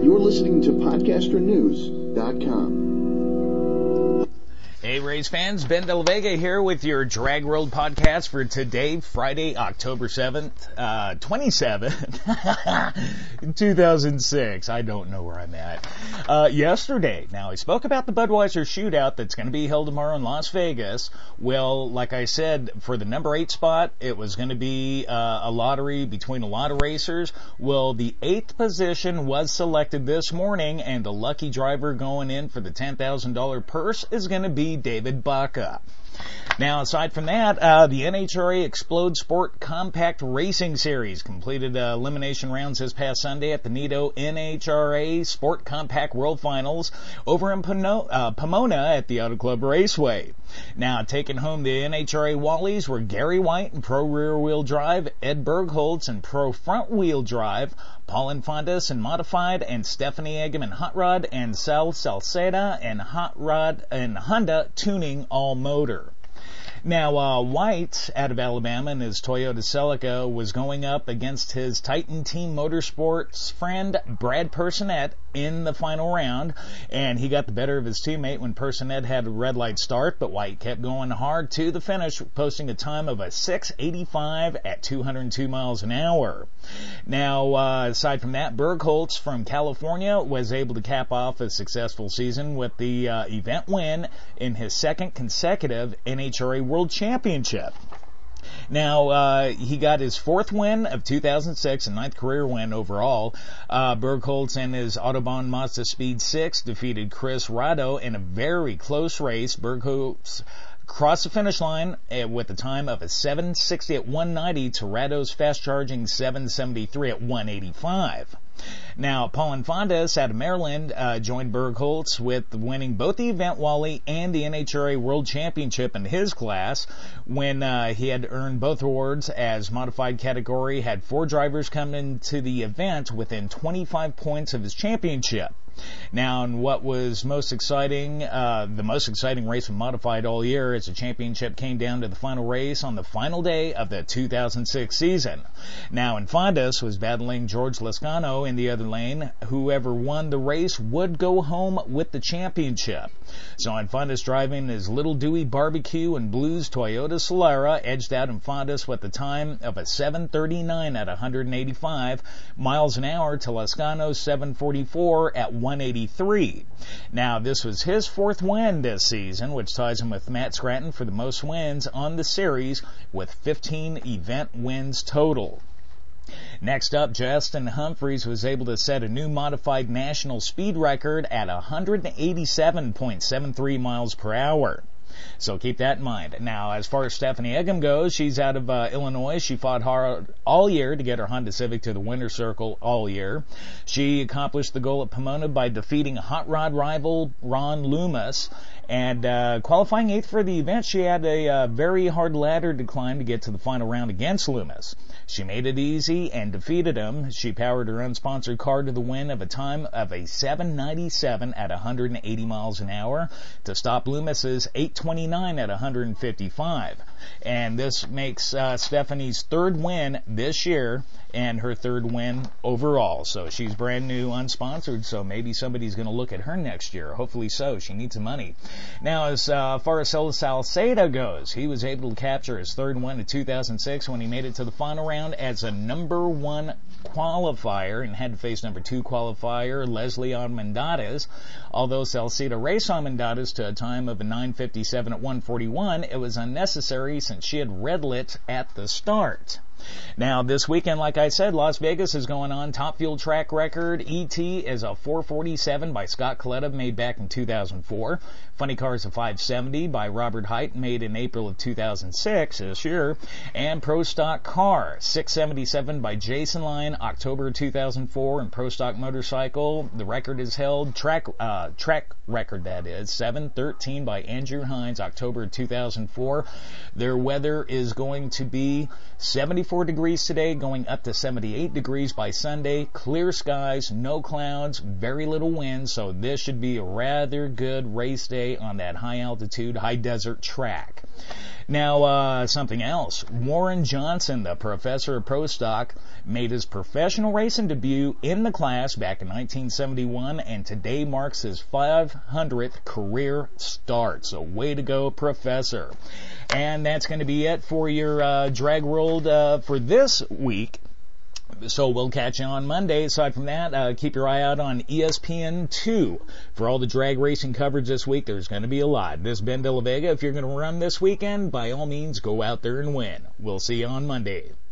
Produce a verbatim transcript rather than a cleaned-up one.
You're listening to podcaster news dot com. Hey Rays fans, Ben De La Vega here with your Drag World podcast for today, Friday, October seventh, uh, twenty-seventh, two thousand six. I don't know where I'm at. Uh, yesterday, now I spoke about the Budweiser shootout that's going to be held tomorrow in Las Vegas. Well, like I said, for the number eight spot, it was going to be uh, a lottery between a lot of racers. Well, the eighth position was selected this morning, and the lucky driver going in for the ten thousand dollars purse is going to be David Baca. Now, aside from that, uh, the N H R A Explode Sport Compact Racing Series completed uh, elimination rounds this past Sunday at the Nitto N H R A Sport Compact World Finals over in Pono- uh, Pomona at the Auto Club Raceway. Now, taking home the N H R A Wallies were Gary White in Pro Rear Wheel Drive, Ed Bergholtz in Pro Front Wheel Drive, Paul Infantis in Modified, and Stephanie Eggum in Hot Rod, and Sal Salceda in Hot Rod and Honda Tuning All Motor. Now, uh, White, out of Alabama, in his Toyota Celica, was going up against his Titan Team Motorsports friend, Brad Personette, in the final round, and he got the better of his teammate when Personette had a red light start, but White kept going hard to the finish, posting a time of a six eighty-five at two hundred two miles an hour. Now, uh, aside from that, Bergholtz from California was able to cap off a successful season with the uh, event win in his second consecutive N H R A World Championship. Now, uh, he got his fourth win of two thousand six and ninth career win overall. Uh, Bergholtz and his Autobahn Mazda Speed six defeated Chris Rado in a very close race. Bergholtz crossed the finish line with a time of a seven sixty at one ninety to Rado's fast-charging seven seventy-three at one eighty-five. Now, Paul Infantis out of Maryland uh, joined Bergholtz with winning both the Event Wally and the N H R A World Championship in his class when uh, he had earned both awards as modified category, had four drivers come into the event within twenty-five points of his championship. Now, and what was most exciting, uh, the most exciting race of modified all year as the championship came down to the final race on the final day of the two thousand six season. Now, Infantis was battling George Lascano in the other lane. Whoever won the race would go home with the championship. So Infantis driving his Little Dewey Barbecue and Blues Toyota Solara edged out Infantis with the time of a seven thirty-nine at one eighty-five miles an hour to Lascano's seven forty-four at one eighty-three. Now, this was his fourth win this season, which ties him with Matt Scranton for the most wins on the series with fifteen event wins total. Next up, Justin Humphries was able to set a new modified national speed record at one eighty-seven point seven three miles per hour. So keep that in mind. Now, as far as Stephanie Eggum goes, she's out of uh, Illinois. She fought hard all year to get her Honda Civic to the winner's circle all year. She accomplished the goal at Pomona by defeating hot rod rival Ron Loomis. And uh, qualifying eighth for the event, she had a uh, very hard ladder to climb to get to the final round against Loomis. She made it easy and defeated him. She powered her unsponsored car to the win of a time of a seven ninety-seven at one eighty miles an hour to stop Loomis's eight twenty-nine at one fifty-five. And this makes uh, Stephanie's third win this year and her third win overall. So she's brand new, unsponsored, so maybe somebody's going to look at her next year. Hopefully so. She needs some money. Now, as uh, far as Sal Salceda goes, he was able to capture his third win in two thousand six when he made it to the final round as a number one qualifier and had to face number two qualifier Leslie Armendariz. Although Salceda raced Armendariz to a time of a nine fifty-seven at one forty-one, it was unnecessary since she had red lit at the start. Now, this weekend, like I said, Las Vegas is going on. Top Fuel track record, E T, is a four forty-seven by Scott Coletta, made back in two thousand four. Funny Car is a five seventy by Robert Height, made in April of two thousand six, this year. And Pro Stock Car, six seventy-seven by Jason Lyon, October two thousand four. And Pro Stock Motorcycle, the record is held, track uh, track record that is, seven thirteen by Andrew Hines, October two thousand four. Their weather is going to be seventy-four degrees today, going up to seventy-eight degrees by Sunday. Clear skies, no clouds, very little wind, so this should be a rather good race day on that high altitude, high desert track. Now, uh, something else. Warren Johnson, the professor of Pro Stock, made his professional racing debut in the class back in nineteen seventy-one, and today marks his five hundredth career start. So way to go, Professor. And that's going to be it for your uh, Drag World uh, for this week. So we'll catch you on Monday. Aside from that, uh, keep your eye out on E S P N two for all the drag racing coverage this week. There's going to be a lot. This is Ben De La Vega. If you're going to run this weekend, by all means, go out there and win. We'll see you on Monday.